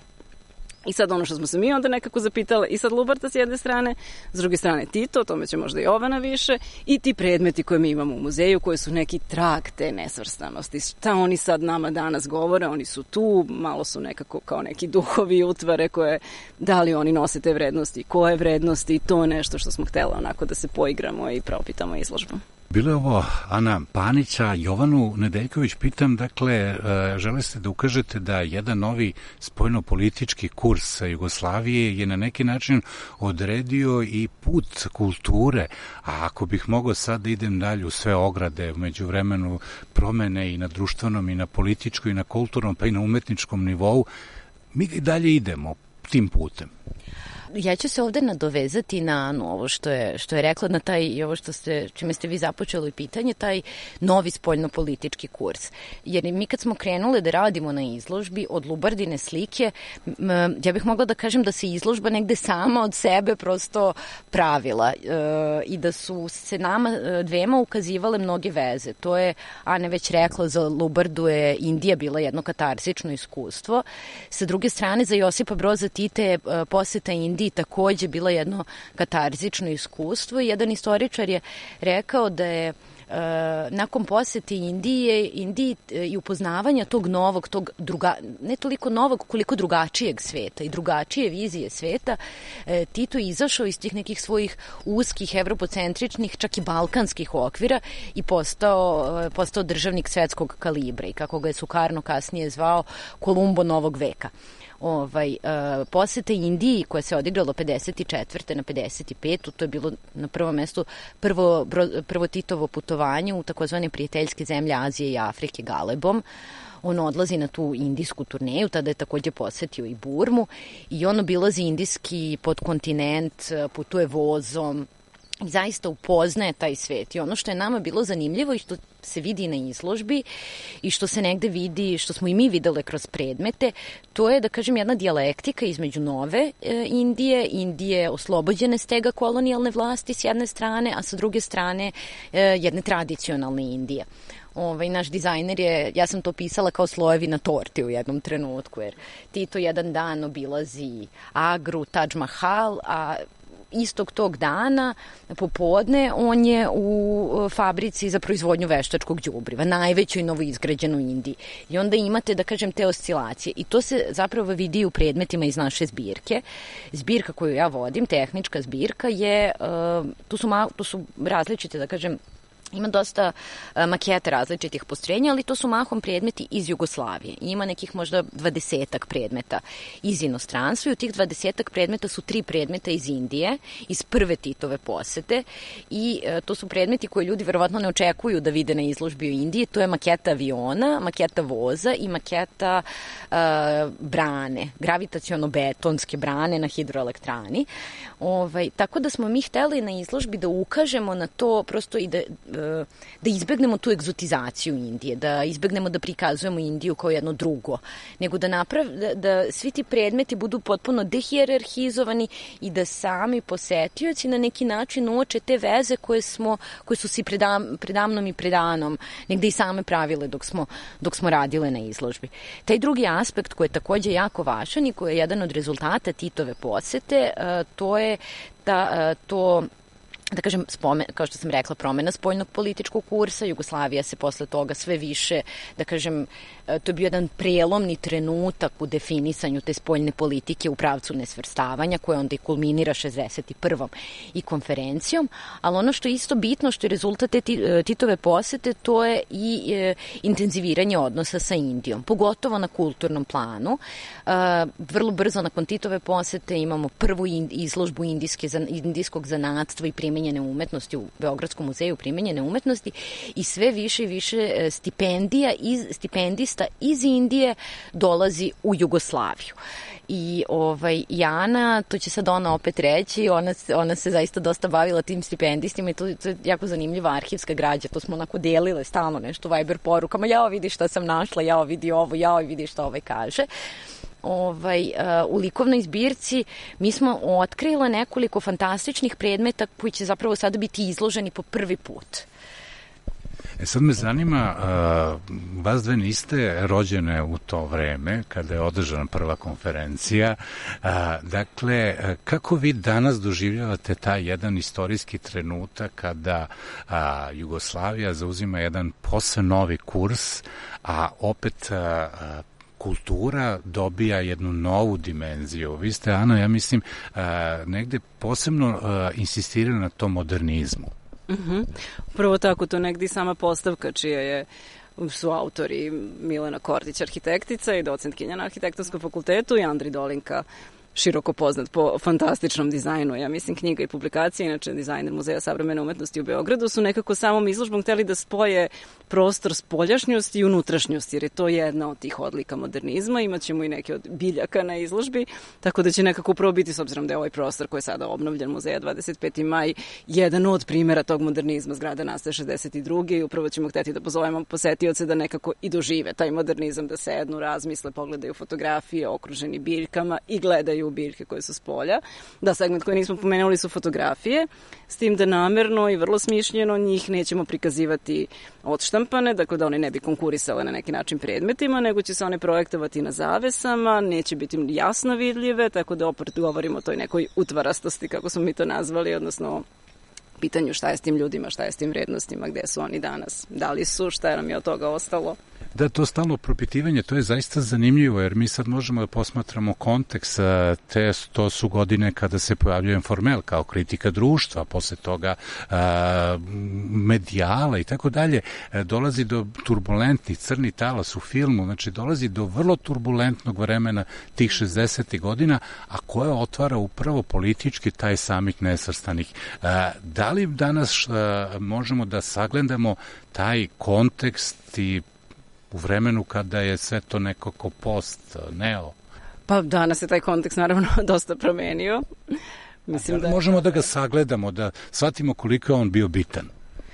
I sad ono što smo se mi onda nekako zapitali, i sad Lubarda s jedne strane, s druge strane Tito, o tome će možda i Jovana više, i ti predmeti koje mi imamo u muzeju, koji su neki trag te nesvrstanosti. Šta oni sad nama danas govore, oni su tu, malo su nekako kao neki duhovi utvare koje, da li oni nose te vrednosti, koje vrednosti, i to je nešto što smo htjeli onako da se poigramo i propitamo izložbom. Bilo je ovo Ana Panića, Jovanu Nedeljković pitam, dakle, žele ste da ukažete da jedan novi spoljnopolitički kurs Jugoslavije je na neki način odredio i put kulture, a ako bih mogao sad da idem dalje u sve ograde, među vremenu promene i na društvenom, i na političkom, i na kulturnom, pa i na umetničkom nivou, mi i dalje idemo tim putem. Ja ću se ovde nadovezati na ovo što je rekla, na taj, i ovo čime ste vi započeli pitanje, taj novi spoljnopolitički kurs. Jer mi kad smo krenule da radimo na izložbi od Lubardine slike, ja bih mogla da kažem da se izložba negde sama od sebe prosto pravila i da su se nama dvema ukazivale mnoge veze. To je, Ana već rekla, za Lubardu je Indija bila jedno katarzično iskustvo. Sa druge strane, za Josipa Broza Tita je poseta Indiji takođe bila jedno katarzično iskustvo. Jedan istoričar je rekao da je nakon posete Indiji i upoznavanja tog novog, ne toliko novog koliko drugačijeg sveta i drugačije vizije sveta, Tito je izašao iz tih nekih svojih uskih, evropocentričnih, čak i balkanskih okvira i postao državnik svetskog kalibra i kako ga je Sukarno kasnije zvao Kolumbo novog veka. Poseta Indiji koja se odigrala 54. na 55. To je bilo na prvom mestu prvo Titovo putovanje u takozvane prijateljske zemlje Azije i Afrike galebom. On odlazi na tu indijsku turneju, tada je takođe posetio i Burmu i on obilazi indijski podkontinent, putuje vozom i zaista upoznaje taj svet. I ono što je nama bilo zanimljivo i što se vidi na izložbi i što se negde vidi, što smo i mi videle kroz predmete, to je, da kažem, jedna dijalektika između nove Indije oslobođene stega kolonijalne vlasti s jedne strane, a sa druge strane jedne tradicionalne Indije. Naš dizajner ja sam to pisala kao slojevi na torti u jednom trenutku, jer Tito jedan dan obilazi Agru, Taj Mahal, a istog tog dana, popodne, on je u fabrici za proizvodnju veštačkog đubriva, najvećoj novoizgrađenoj u Indiji. I onda imate, da kažem, te oscilacije. I to se zapravo vidi u predmetima iz naše zbirke. Zbirka koju ja vodim, tehnička zbirka, tu su različite, da kažem, ima dosta maketa različitih postrojenja, ali to su mahom predmeti iz Jugoslavije. Ima nekih možda 20-ak predmeta iz inostranstva i u tih 20-ak predmeta su 3 predmeta iz Indije, iz prve Titove posete i to su predmeti koje ljudi verovatno ne očekuju da vide na izložbi u Indiji. To je maketa aviona, maketa voza i maketa brane, gravitaciono-betonske brane na hidroelektrani. Tako da smo mi hteli na izložbi da ukažemo na to prosto i da izbegnemo tu egzotizaciju Indije, da izbegnemo da prikazujemo Indiju kao jedno drugo, nego da svi ti predmeti budu potpuno dehijerarhizovani i da sami posetioci na neki način uoče te veze koje su si predamnom i predanom negde i same pravile dok smo radile na izložbi. Taj drugi aspekt koji je takođe jako važan i koji je jedan od rezultata Titove posete, to je da kažem, kao što sam rekla, promena spoljnog političkog kursa. Jugoslavija se posle toga sve više, da kažem, to je bio jedan prelomni trenutak u definisanju te spoljne politike u pravcu nesvrstavanja, koja onda i kulminira 61. i konferencijom, ali ono što je isto bitno, što je rezultat te Titove posete, to je i intenziviranje odnosa sa Indijom, pogotovo na kulturnom planu. Vrlo brzo nakon Titove posete imamo prvu izložbu indijskog zanatstva i primenjene umetnosti u Beogradskom muzeju primenjene umetnosti i sve više i više stipendista iz Indije dolazi u Jugoslaviju. I Jana, to će sad ona opet reći, ona se zaista dosta bavila tim stipendistima i to je jako zanimljiva arhivska građa, to smo onako delile stalno nešto Viber porukama, jao vidi šta sam našla, jao vidi ovo, jao vidi šta kaže. U likovnoj zbirci mi smo otkrila nekoliko fantastičnih predmeta koji će zapravo sada biti izloženi po prvi put. Sad me zanima, vas dve niste rođene u to vreme kada je održana prva konferencija. Dakle, kako vi danas doživljavate taj jedan istorijski trenutak kada Jugoslavija zauzima jedan posve novi kurs, a opet kultura dobija jednu novu dimenziju. Vi ste, Ana, ja mislim, negde posebno insistirali na tom modernizmu. Prvo tako, to negdje sama postavka čije su autori Milena Kordić, arhitektica i docentkinja na Arhitektonskom fakultetu, i Andri Dolinka, široko poznat po fantastičnom dizajnu. Ja mislim, knjiga i publikacija, inače dizajner Muzeja savremene umetnosti u Beogradu, su nekako samom izložbom hteli da spoje prostor spoljašnjosti i unutrašnjosti, jer je to jedna od tih odlika modernizma. Imaćemo i neke od biljaka na izložbi, tako da će nekako upravo biti, s obzirom da je ovaj prostor koji je sada obnovljen, Muzeja 25. maj, jedan od primjera tog modernizma. Zgrada nastaje 62. i upravo ćemo hteti da pozovemo posetioce da nekako i dožive taj modernizam, da sednu, razmisle, pogledaju fotografije okruženi biljkama i gledaju biljke koje su s polja. Da, segment koji nismo pomenuli su fotografije, s tim da namerno i vrlo smišljeno njih nećemo prikazivati odštampane, dakle da one ne bi konkurisale na neki način predmetima, nego će se one projektovati na zavesama, neće biti jasno vidljive, tako da opet govorimo o toj nekoj utvarastosti, kako smo mi to nazvali, odnosno pitanju šta je s tim ljudima, šta je s tim vrednostima, gde su oni danas, da li su, šta nam je od toga ostalo. Da, to stalno propitivanje, to je zaista zanimljivo, jer mi sad možemo da posmatramo kontekst, to su godine kada se pojavljuje Informel kao kritika društva, posle toga medijala i tako dalje, dolazi do turbulentnih crni talas u filmu, znači dolazi do vrlo turbulentnog vremena tih 60. godina, a koje otvara upravo politički taj samit nesvrstanih. Da li danas možemo da sagledamo taj kontekst i u vremenu kada je sve to nekako post-neo? Pa danas je taj kontekst naravno dosta promenio. Mislim da možemo da ga sagledamo, da shvatimo koliko je on bio bitan.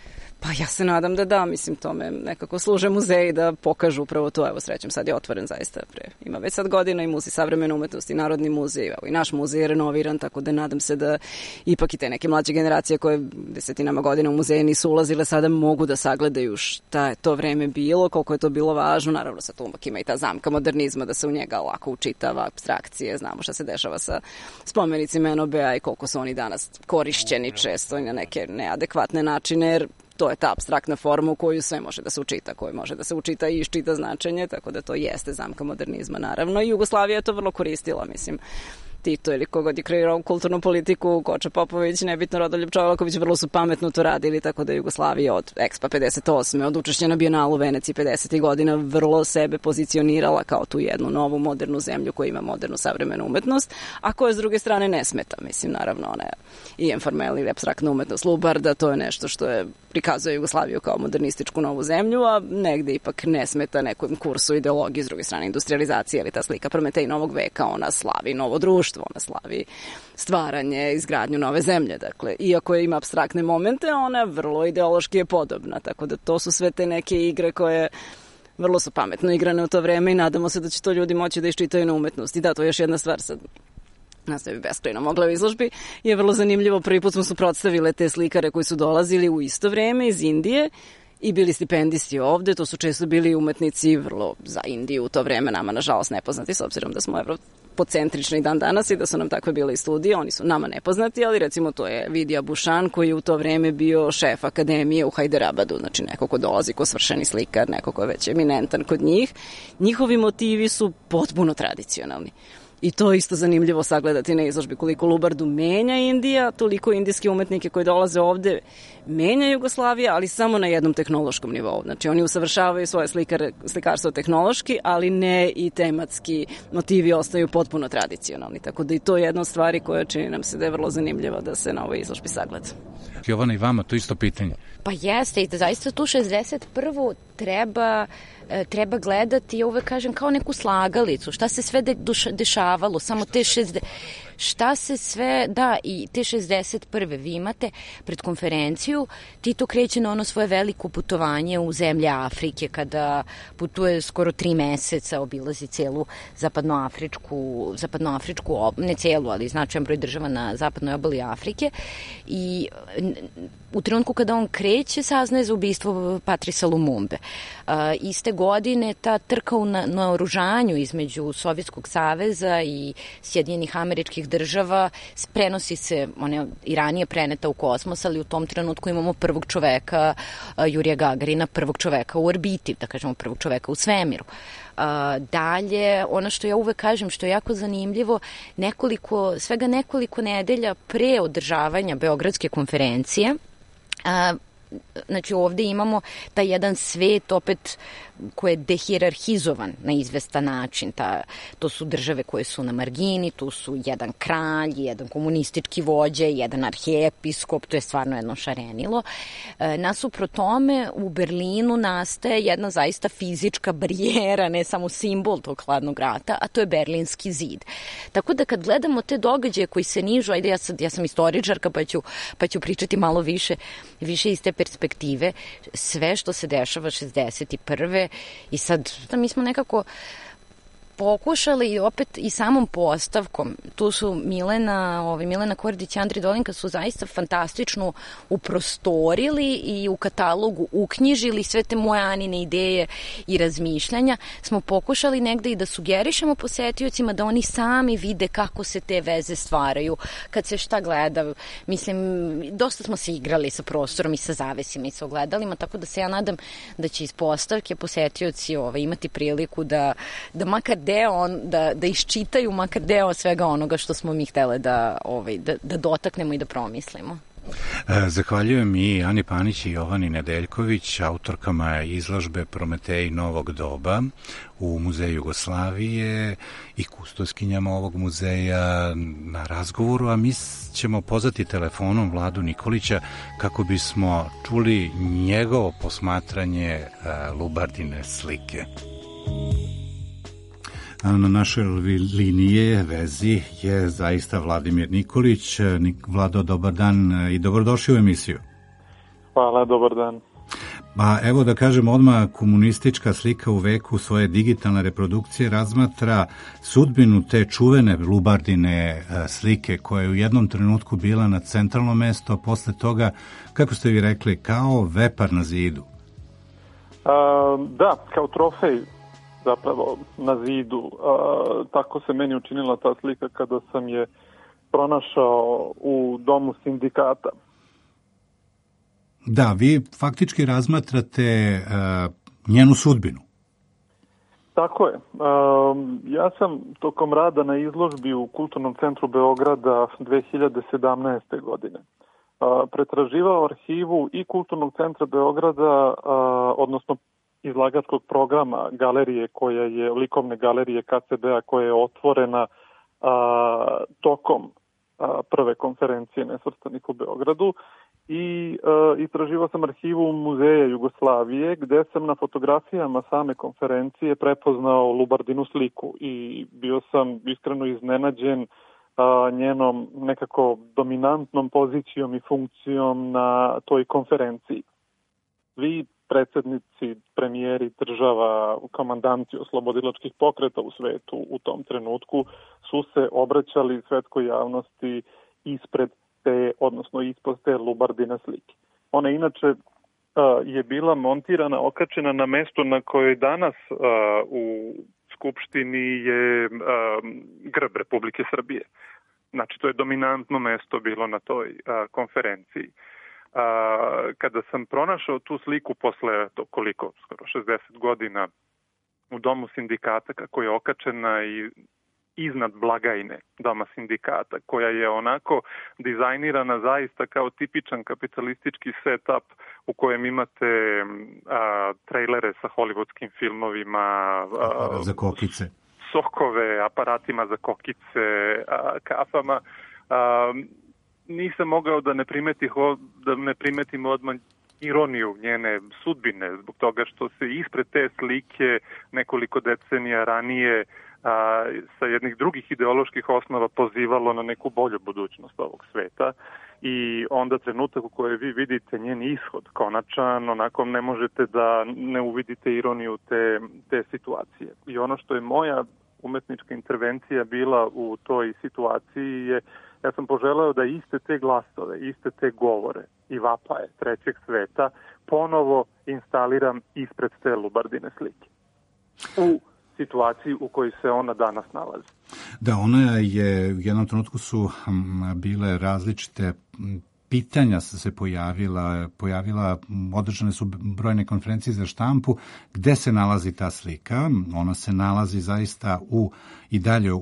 Pa ja se nadam da da, mislim, tome nekako služe muzeji da pokažu upravo to. Evo, srećem, sad je otvoren zaista ima već sad godina i Muzej savremene umetnosti, Narodni muzej, evo i naš muzej je renoviran, tako da nadam se da ipak i te neke mlađe generacije koje desetinama godina u muzeje nisu ulazile, sada mogu da sagledaju šta je to vreme bilo, koliko je to bilo važno. Naravno, sad tu uvijek ima i ta zamka modernizma da se u njega lako učitava, apstrakcije, znamo šta se dešava sa spomenicima NOB-a i koliko su oni danas korišćeni često i na neke neadekvatne načine, jer to je ta apstraktna forma u koju sve može da se učita, koju može da se učita i iščita značenje, tako da to jeste zamka modernizma, naravno. I Jugoslavija je to vrlo koristila, mislim. Tito ili kogod je kreirao kulturnu politiku, Koča Popović, nebitno Rodoljub Čolaković, vrlo su pametno to radili, tako da Jugoslavija od Expa 58. od učešća na Bijenalu u Veneciji 50. godina vrlo sebe pozicionirala kao tu jednu novu modernu zemlju koja ima modernu savremenu umetnost, a koja s druge strane ne smeta, mislim, naravno ona je i Informel ili apstraktna umetnost Lubarda, to je nešto što je prikazuje Jugoslaviju kao modernističku novu zemlju, a negde ipak ne smeta nekom kursu ideologije, s druge strane industrializacije, ili ta slika Prometej novog veka, ona slavi novo društvo, ona slavi stvaranje, izgradnju nove zemlje. Dakle, iako ima apstraktne momente, ona vrlo ideološki je podobna, tako da to su sve te neke igre koje vrlo su pametno igrane u to vreme i nadamo se da će to ljudi moći da iščitaju na umetnosti. Da, to je još jedna stvar sad. Nas ne bi beskrajno mogla u izložbi, je vrlo zanimljivo. Prvi put smo suprotstavile te slikare koji su dolazili u isto vreme iz Indije i bili stipendisti ovde. To su često bili umetnici vrlo za Indiju u to vreme, nama nažalost nepoznati, s obzirom da smo evropocentrični dan danas i da su nam takve bile i studije. Oni su nama nepoznati, ali recimo to je Vidija Bušan koji je u to vreme bio šef akademije u Hajderabadu, znači neko ko dolazi ko svršeni slikar, neko ko je već eminentan kod njih. Njihovi motivi su potpuno tradicionalni. I to je isto zanimljivo sagledati na izložbi, koliko Lubardu menja Indija, toliko indijski umetnike koji dolaze ovde menja Jugoslavija, ali samo na jednom tehnološkom nivou. Znači oni usavršavaju svoje slikarstvo tehnološki, ali ne i tematski. Motivi ostaju potpuno tradicionalni. Tako da i to je jedna od stvari koja čini nam se da je vrlo zanimljiva da se na ovoj izložbi sagleda. Jovana, i vama to isto pitanje. Pa jeste, i da zaista tu 61. treba gledati, ja uvek kažem, kao neku slagalicu, šta se sve dešavalo, samo te šta se sve, da, i te 61. vi imate pred konferenciju, Tito kreće na ono svoje veliko putovanje u zemlje Afrike, kada putuje skoro 3 meseca, obilazi celu zapadnoafričku, ne celu, ali značajan broj država na zapadnoj obali Afrike, i u trenutku kada on kreće, saznaje za ubistvo Patrisa Lumumbe. Iste godine ta trka u naoružanju između Sovjetskog saveza i Sjedinjenih Američkih država prenosi se, ona je i ranije preneta u kosmos, ali u tom trenutku imamo prvog čoveka, Jurija Gagarina, prvog čoveka u orbiti, da kažemo prvog čoveka u svemiru. Dalje, ono što ja uvek kažem, što je jako zanimljivo, svega nekoliko nedelja pre održavanja Beogradske konferencije, znači ovde imamo taj jedan svet opet koji je dehijerarhizovan na izvestan način. To su države koje su na margini, tu su jedan kralj, jedan komunistički vođa, jedan arhijepiskop, to je stvarno jedno šarenilo. Nasuprot tome u Berlinu nastaje jedna zaista fizička barijera, ne samo simbol tog hladnog rata, a to je Berlinski zid. Tako da kad gledamo te događaje koji se nižu, ajde ja sam istoričarka pa ću pričati malo više iz te perspektive, sve što se dešava 61. i sad mi smo nekako pokušali i opet i samom postavkom. Tu su Milena Kordić i Andri Dolinka su zaista fantastično uprostorili i u katalogu uknjižili sve te moje Anine ideje i razmišljanja. Smo pokušali negde i da sugerišemo posetiocima da oni sami vide kako se te veze stvaraju, kad se šta gleda. Mislim, dosta smo se igrali sa prostorom i sa zavesima i sa ogledalima, tako da se ja nadam da će iz postavke posetioci imati priliku da makar da iščitaju makar deo svega onoga što smo mi htjeli da dotaknemo i da promislimo. Zahvaljujem i Ani Panić i Jovani Nedeljković, autorkama izložbe Prometej novog doba u Muzeju Jugoslavije i kustoskinjama ovog muzeja na razgovoru, a mi ćemo pozvati telefonom Vladu Nikolića kako bismo čuli njegovo posmatranje Lubardine slike. Na našoj linije vezi je zaista Vladimir Nikolić. Vlado, dobar dan i dobrodošli u emisiju. Hvala, dobar dan. Pa evo da kažem odmah, komunistička slika u veku svoje digitalne reprodukcije razmatra sudbinu te čuvene Lubardine slike koja je u jednom trenutku bila na centralno mesto, a posle toga, kako ste vi rekli, kao vepar na zidu. Da, kao trofej zapravo na zidu. Tako se meni učinila ta slika kada sam je pronašao u domu sindikata. Da, vi faktički razmatrate njenu sudbinu. Tako je. Ja sam tokom rada na izložbi u Kulturnom centru Beograda 2017. godine pretraživao arhivu i Kulturnog centra Beograda, odnosno izlagačkog programa galerije koja je, likovne galerije KCB-a koja je otvorena tokom prve konferencije Nesvrstanih u Beogradu i istraživao sam arhivu Muzeja Jugoslavije gde sam na fotografijama same konferencije prepoznao Lubardinu sliku i bio sam iskreno iznenađen njenom nekako dominantnom pozicijom i funkcijom na toj konferenciji. Vi predsednici, premijeri država, komandanti oslobodilačkih pokreta u svetu u tom trenutku su se obraćali svetskoj javnosti ispred te, odnosno ispod te Lubardine slike. Ona inače je bila montirana, okačena na mestu na kojoj danas u Skupštini je grb Republike Srbije. Znači, to je dominantno mesto bilo na toj konferenciji. Kada sam pronašao tu sliku posle skoro 60 godina u domu sindikata, kako je okačena i iznad blagajne doma sindikata, koja je onako dizajnirana zaista kao tipičan kapitalistički setup u kojem imate trejlere sa hollywoodskim filmovima, za kokice, sokove, aparatima za kokice, kafama. Nisam mogao da ne primetim odmah ironiju njene sudbine, zbog toga što se ispred te slike nekoliko decenija ranije sa jednih drugih ideoloških osnova pozivalo na neku bolju budućnost ovog sveta i onda trenutak u kojoj vi vidite njen ishod konačan, onako ne možete da ne uvidite ironiju te situacije. I ono što je moja umetnička intervencija bila u toj situaciji je, ja sam poželeo da iste te glasove, iste te govore i vapaje trećeg sveta ponovo instaliram ispred te Lubardine slike u situaciji u kojoj se ona danas nalazi. Da, ona je, u jednom trenutku su bile različite pitanja se pojavila, održane su brojne konferencije za štampu, gde se nalazi ta slika. Ona se nalazi zaista i dalje u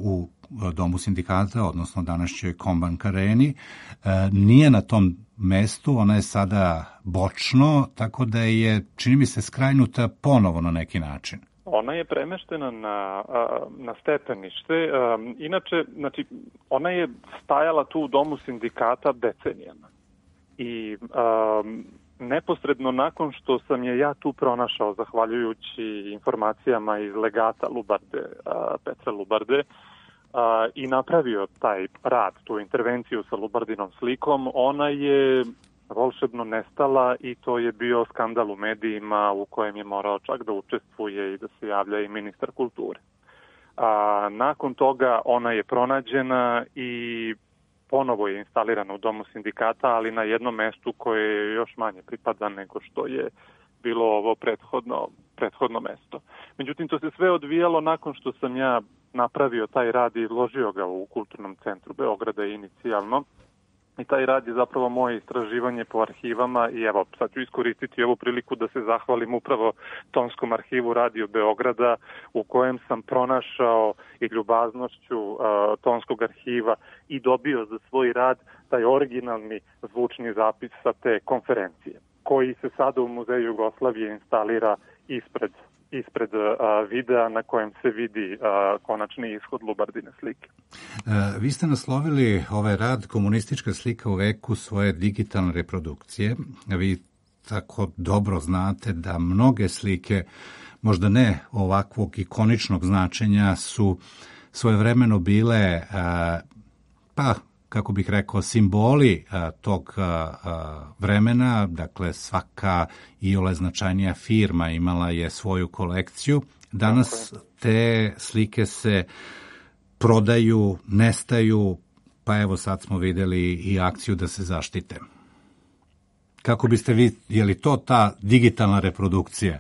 Domu sindikata, odnosno današnjoj Kombank areni. Nije na tom mestu, ona je sada bočno, tako da je, čini mi se, skrajnuta ponovo na neki način. Ona je premeštena na stepenište. Inače, znači, ona je stajala tu u Domu sindikata decenijama. I neposredno nakon što sam je ja tu pronašao, zahvaljujući informacijama iz legata Lubarde, Petra Lubarde, i napravio taj rad, tu intervenciju sa Lubardinom slikom, ona je volšebno nestala i to je bio skandal u medijima u kojem je morao čak da učestvuje i da se javlja i ministar kulture. Nakon toga ona je pronađena i ponovo je instalirana u Domu sindikata, ali na jednom mestu koje još manje pripada nego što je bilo ovo prethodno mesto. Međutim, to se sve odvijalo nakon što sam ja napravio taj rad i vložio ga u Kulturnom centru Beograda inicijalno. I taj rad je zapravo moje istraživanje po arhivama i evo, sad ću iskoristiti ovu priliku da se zahvalim upravo Tonskom arhivu Radio Beograda u kojem sam pronašao i ljubaznošću Tonskog arhiva i dobio za svoj rad taj originalni zvučni zapis sa te konferencije, koji se sada u Muzeju Jugoslavije instalira ispred videa na kojem se vidi konačni ishod Lubardine slike. Vi ste naslovili ovaj rad Komunistička slika u veku svoje digitalne reprodukcije. Vi tako dobro znate da mnoge slike, možda ne ovakvog ikoničnog značenja, su svojevremeno bile, kako bih rekao, simboli tog vremena. Dakle, svaka iole značajnija firma imala je svoju kolekciju. Danas te slike se prodaju, nestaju, pa evo sad smo videli i akciju da se zaštite. Kako biste vi, je li to ta digitalna reprodukcija?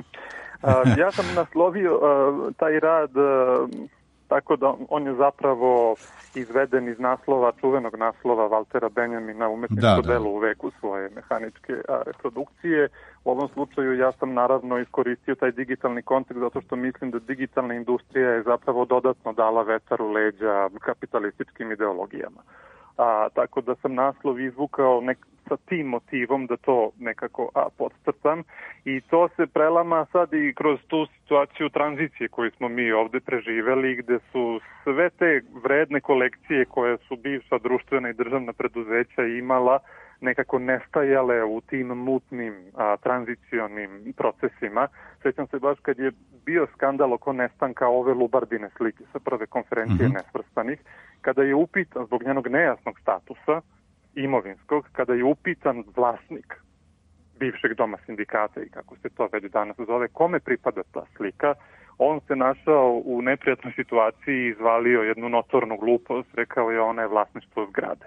Ja sam naslovio taj rad tako da on je zapravo izveden iz naslova, čuvenog naslova Valtera Benjamina, umetničko delo u veku svoje mehaničke reprodukcije. U ovom slučaju ja sam naravno iskoristio taj digitalni kontekst zato što mislim da digitalna industrija je zapravo dodatno dala vetar u leđa kapitalističkim ideologijama. Tako da sam naslov izvukao sa tim motivom da to nekako podcrtam i to se prelama sad i kroz tu situaciju tranzicije koju smo mi ovde preživeli, gde su sve te vredne kolekcije koje su bivša društvena i državna preduzeća imala nekako nestajale u tim mutnim tranzicionim procesima. Sjećam se baš kad je bio skandal oko nestanka ove Lubardine slike sa prve konferencije nesvrstanih, kada je upitan zbog njenog nejasnog statusa imovinskog, kada je upitan vlasnik bivšeg Doma sindikata i kako se to već danas zove, kome pripada ta slika, on se našao u neprijatnoj situaciji i izvalio jednu notornu glupost, rekao je ona je vlasništvo zgrade.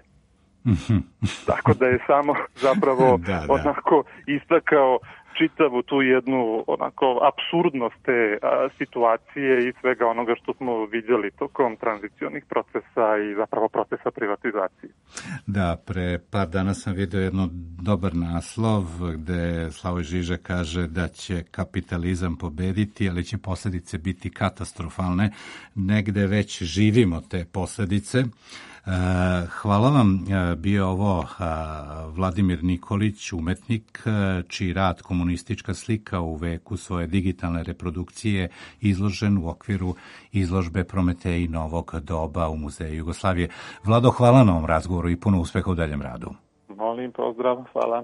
Tako da je samo zapravo onako istakao čitavu tu jednu onako apsurdnost te situacije i svega onoga što smo vidjeli tokom tranzicionih procesa i zapravo procesa privatizacije. Da, pre par dana sam vidio jedno dobar naslov gde Slavoj Žiža kaže da će kapitalizam pobediti, ali će posljedice biti katastrofalne. Negde već živimo te posljedice. Hvala vam, bio ovo Vladimir Nikolić, umetnik, čiji rad Komunistička slika u veku svoje digitalne reprodukcije izložen u okviru izložbe Prometeji novog doba u Muzeju Jugoslavije. Vlado, hvala na ovom razgovoru i puno uspeha u daljem radu. Molim, pozdrav, hvala.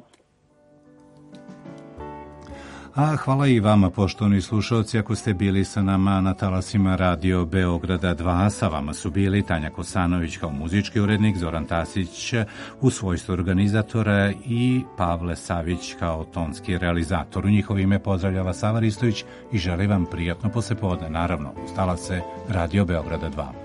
A hvala i vama, poštovani slušalci, ako ste bili sa nama na talasima Radio Beograda 2. Sa vama su bili Tanja Kosanović kao muzički urednik, Zoran Tasić u svojstvu organizatora i Pavle Savić kao tonski realizator. U njihovo ime pozdravljava Sava Ristović i želim vam prijatno poslepodne. Naravno, uz talase Radio Beograda 2.